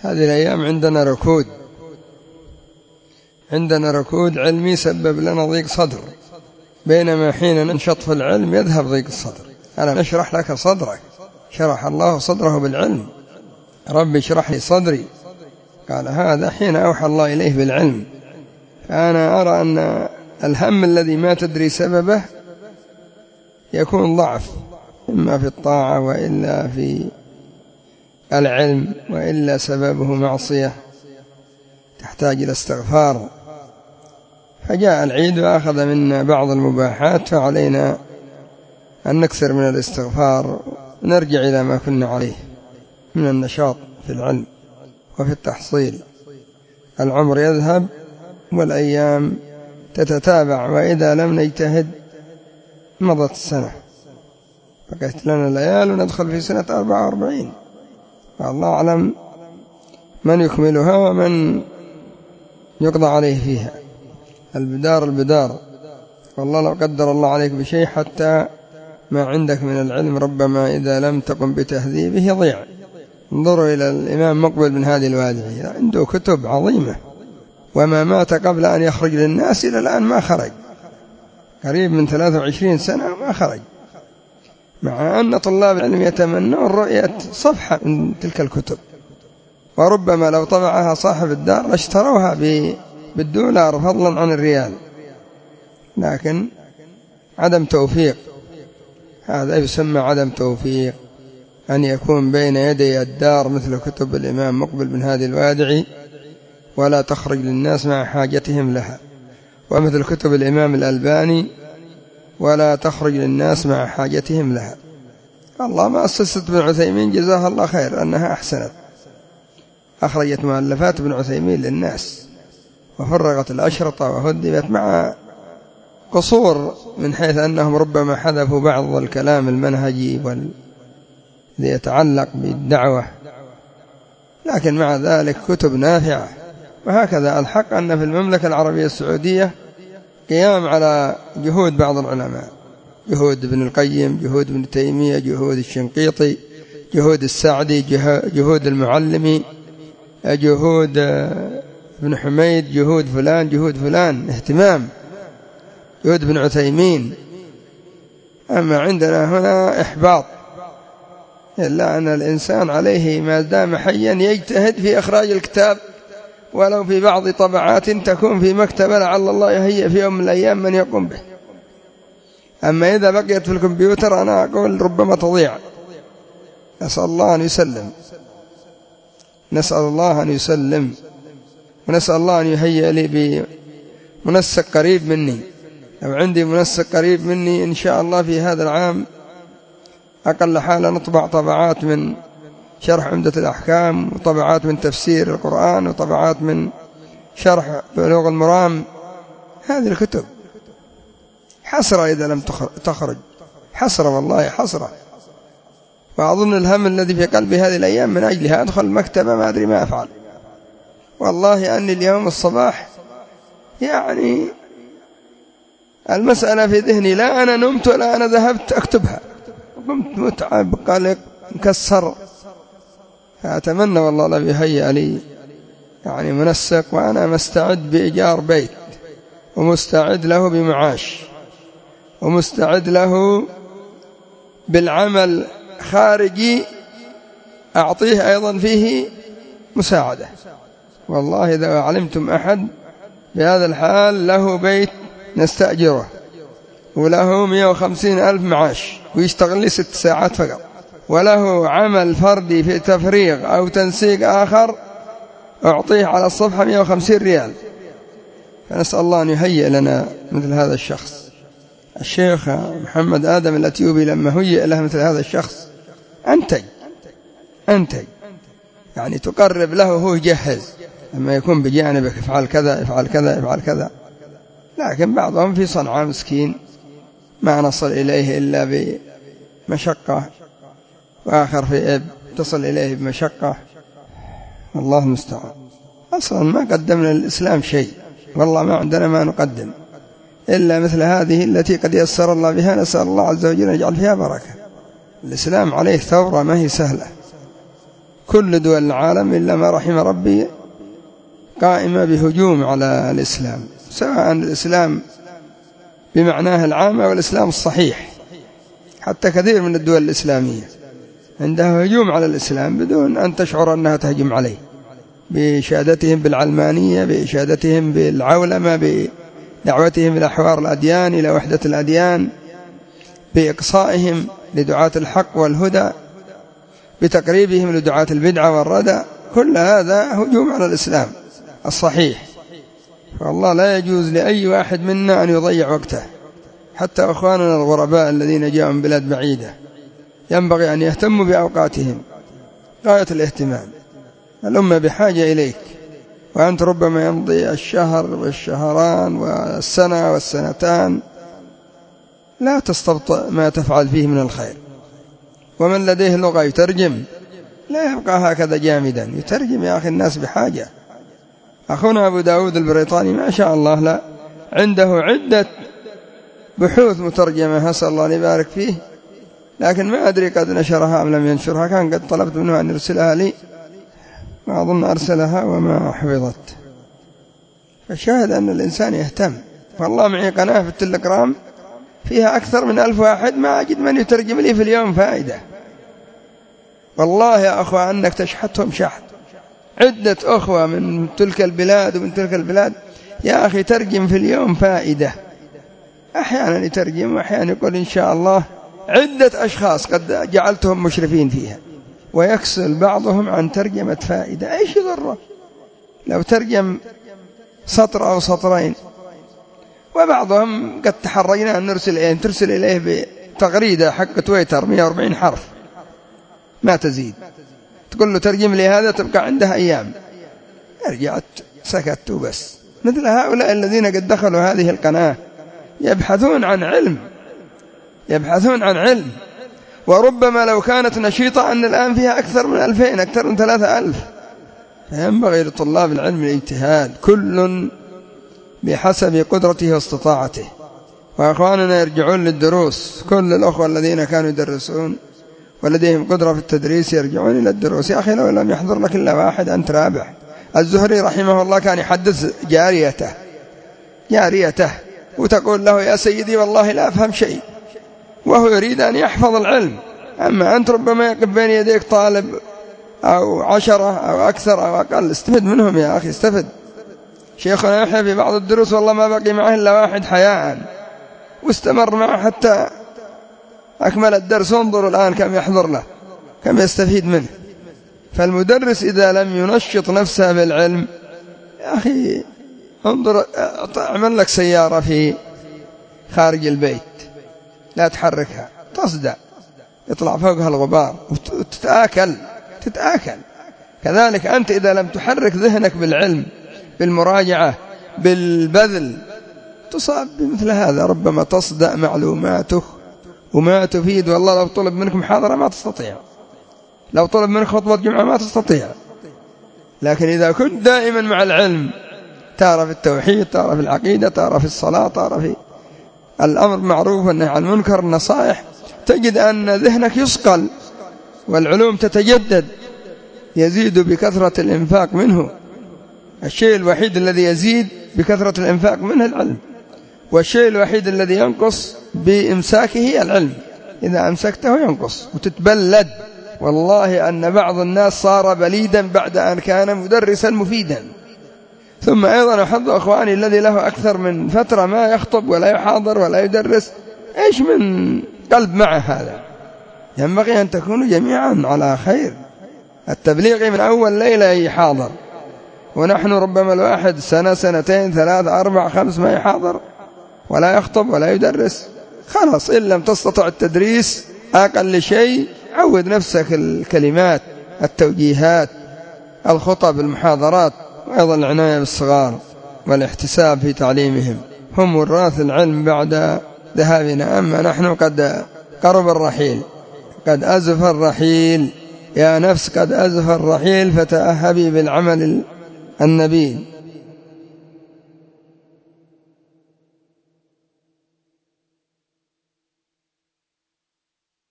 هذه الأيام عندنا ركود علمي سبب لنا ضيق صدر، بينما حين ننشط في العلم يذهب ضيق الصدر. أنا أشرح لك صدرك، شرح الله صدره بالعلم. ربي اشرح لي صدري، قال هذا حين أوحى الله إليه بالعلم. فأنا أرى أن الهم الذي ما تدري سببه يكون ضعف، إما في الطاعة وإلا في العلم، وإلا سببه معصية تحتاج إلى استغفار. فجاء العيد وأخذ منا بعض المباحات، فعلينا أن نكثر من الاستغفار ونرجع إلى ما كنا عليه من النشاط في العلم وفي التحصيل. العمر يذهب والأيام تتتابع، وإذا لم نجتهد مضت السنة، بقيت لنا ليال وندخل في سنة 44، والله أعلم من يكملها ومن يقضى عليه فيها. البدار، والله لو قدر الله عليك بشيء حتى ما عندك من العلم ربما إذا لم تقم بتهذيبه يضيع. انظروا إلى الإمام مقبل بن هادي الوادعي، عنده كتب عظيمة، وما مات قبل أن يخرج للناس إلى الآن ما خرج، قريب من 23 سنة ما خرج، مع أن طلاب العلم يتمنون رؤية صفحة من تلك الكتب، وربما لو طبعها صاحب الدار لاشتروها بالدولار فضلا عن الريال. لكن عدم توفيق، هذا يسمى عدم توفيق، أن يكون بين يدي الدار مثل كتب الإمام مقبل بن هادي الوادعي ولا تخرج للناس مع حاجتهم لها، ومثل كتب الإمام الألباني ولا تخرج للناس مع حاجتهم لها. الله ما أسست ابن عثيمين جزاها الله خير أنها أحسنت، أخرجت مؤلفات ابن عثيمين للناس وفرغت الأشرطة وهدبت، مع قصور من حيث أنهم ربما حذفوا بعض الكلام المنهجي والذي يتعلق بالدعوة، لكن مع ذلك كتب نافعة. وهكذا الحق أن في المملكة العربية السعودية قيام على جهود بعض العلماء، جهود ابن القيم، جهود ابن تيمية، جهود الشنقيطي، جهود السعدي، جهود المعلمي، جهود ابن حميد، جهود فلان، اهتمام، جهود ابن عثيمين. أما عندنا هنا إحباط، إلا أن الإنسان عليه ما دام حيا يجتهد في إخراج الكتاب، ولو في بعض طبعات تكون في مكتبة لعل الله يهيئ في يوم من الأيام من يقوم به. أما إذا بقيت في الكمبيوتر أنا أقول ربما تضيع. نسأل الله أن يسلم، ونسأل الله أن يهيئ لي بمنسق قريب مني. لو عندي منسق قريب مني إن شاء الله في هذا العام أقل حالة نطبع طبعات من شرح عمدة الأحكام، وطبعات من تفسير القرآن، وطبعات من شرح بلوغ المرام. هذه الكتب حسرة إذا لم تخرج، حسرة والله حسرة. وأظن الهم الذي في قلبي هذه الأيام من أجلها أدخل المكتبة ما أدري ما أفعل. والله أني اليوم الصباح يعني المسألة في ذهني، لا أنا نمت ولا أنا ذهبت أكتبها، قمت متعب قلق مكسر. فأتمنى والله لو يهيئ لي يعني منسق، وأنا مستعد بإيجار بيت، ومستعد له بمعاش، ومستعد له بالعمل خارجي أعطيه أيضا فيه مساعدة. والله إذا علمتم أحد بهذا الحال له بيت نستأجره وله 150,000 معاش ويشتغل لي 6 ساعات فقط، وله عمل فردي في تفريغ أو تنسيق آخر أعطيه على الصفحة 150 ريال. فنسأل الله أن يهيئ لنا مثل هذا الشخص. الشيخ محمد آدم الأتيوبي لما هيئ له مثل هذا الشخص أنتج يعني تقرب له، هو يجهز لما يكون بجانبك افعل كذا افعل كذا افعل كذا. لكن بعضهم في صنعاء مسكين ما نصل إليه إلا بمشقة، وآخر في تصل إليه بمشقة. الله المستعان. أصلا ما قدمنا للإسلام شيء، والله ما عندنا ما نقدم إلا مثل هذه التي قد يسر الله بها، نسأل الله عز وجل أن يجعل فيها بركة. الإسلام عليه ثورة ما هي سهلة، كل دول العالم إلا ما رحم ربي قائمة بهجوم على الإسلام، سواء الإسلام بمعناه العام أو الإسلام الصحيح. حتى كثير من الدول الإسلامية عندها هجوم على الإسلام بدون أن تشعر أنها تهجم عليه، بإشادتهم بالعلمانية، بإشادتهم بالعولمة، بدعوتهم إلى حوار الأديان، إلى وحدة الأديان، بإقصائهم لدعاة الحق والهدى، بتقريبهم لدعاة البدعة والردى. كل هذا هجوم على الإسلام الصحيح. فالله لا يجوز لأي واحد منا أن يضيع وقته، حتى أخواننا الغرباء الذين جاءوا من بلاد بعيدة ينبغي أن يهتموا بأوقاتهم غاية الاهتمام. الأمة بحاجة إليك، وأنت ربما يمضي الشهر والشهران والسنة والسنتان لا تستبطئ ما تفعل فيه من الخير. ومن لديه لغة يترجم لا يبقى هكذا جامدا، يترجم يا أخي، الناس بحاجة. أخونا أبو داود البريطاني ما شاء الله لا عنده عدة بحوث مترجمة، أسأل الله أن يبارك فيه، لكن ما أدري قد نشرها أم لم ينشرها. كان قد طلبت منه أن يرسلها لي، ما أظن أرسلها وما حفظت. فشاهد أن الإنسان يهتم. والله معي قناة في التليجرام فيها أكثر من 1000 واحد، ما أجد من يترجم لي في اليوم فائدة. والله يا أخوة أنك تشحتهم شحت. عدة أخوة من تلك البلاد ومن تلك البلاد، يا أخي ترجم في اليوم فائدة. أحيانا يترجم وأحيانا يقول إن شاء الله. عدة أشخاص قد جعلتهم مشرفين فيها، ويكسل بعضهم عن ترجمة فائدة. إيش يضره لو ترجم سطر أو سطرين؟ وبعضهم قد تحرينا أن ترسل إليه بتغريدة حق تويتر 140 حرف ما تزيد، تقول له ترجم لي هذا، تبقى عندها أيام. رجعت سكت وبس. مثل هؤلاء الذين قد دخلوا هذه القناة يبحثون عن علم، يبحثون عن علم. وربما لو كانت نشيطة أن الآن فيها أكثر من 2000، أكثر من 3000. فينبغي لطلاب العلم الاجتهاد، كل بحسب قدرته واستطاعته. وأخواننا يرجعون للدروس، كل الأخوة الذين كانوا يدرسون ولديهم قدرة في التدريس يرجعون إلى الدروس. يا أخي لو لم يحضر لك إلا واحد أنت رابح. الزهري رحمه الله كان يحدث جاريته وتقول له يا سيدي والله لا أفهم شيء، وهو يريد أن يحفظ العلم. أما أنت ربما يقف بين يديك طالب أو 10 أو أكثر أو أقل، استفد منهم يا أخي، استفد. شيخنا يحيى في بعض الدروس والله ما بقي معه إلا واحد حياء، واستمر معه حتى أكمل الدرس. انظروا الآن كم يحضر له، كم يستفيد منه. فالمدرس إذا لم ينشط نفسه بالعلم، يا أخي انظر، اعمل لك سيارة في خارج البيت لا تحركها، تصدع، يطلع فوقها الغبار وتتآكل. كذلك أنت إذا لم تحرك ذهنك بالعلم، بالمراجعة، بالبذل، تصاب بمثل هذا. ربما تصدأ معلوماتك وما تفيد. والله لو طلب منك محاضرة ما تستطيع، لو طلب منك خطبة جمعة ما تستطيع. لكن إذا كنت دائما مع العلم، تعرف التوحيد، تعرف العقيدة، تعرف الصلاة، تعرف الأمر معروف والنهي عن المنكر، النصائح، تجد أن ذهنك يصقل والعلوم تتجدد. يزيد بكثرة الإنفاق منه. الشيء الوحيد الذي يزيد بكثرة الإنفاق منه العلم، والشيء الوحيد الذي ينقص بإمساكه العلم. إذا أمسكته ينقص وتتبلد. والله أن بعض الناس صار بليدا بعد أن كان مدرسا مفيدا. ثم أيضا أحض أخواني الذي له أكثر من فترة ما يخطب ولا يحاضر ولا يدرس، إيش من قلب معه هذا؟ ينبغي أن تكونوا جميعا على خير. التبليغ من أول ليلة يحاضر، ونحن ربما الواحد سنة، سنتين، 3، 4، 5 ما يحاضر ولا يخطب ولا يدرس. خلاص، إن لم تستطع التدريس أقل شيء عود نفسك الكلمات، التوجيهات، الخطب، المحاضرات، وأيضا العناية بالصغار والاحتساب في تعليمهم. هم وراث العلم بعد ذهابنا، أما نحن قد قرب الرحيل، قد أزف الرحيل. يا نفس قد أزف الرحيل فتأهبي بالعمل النبيل.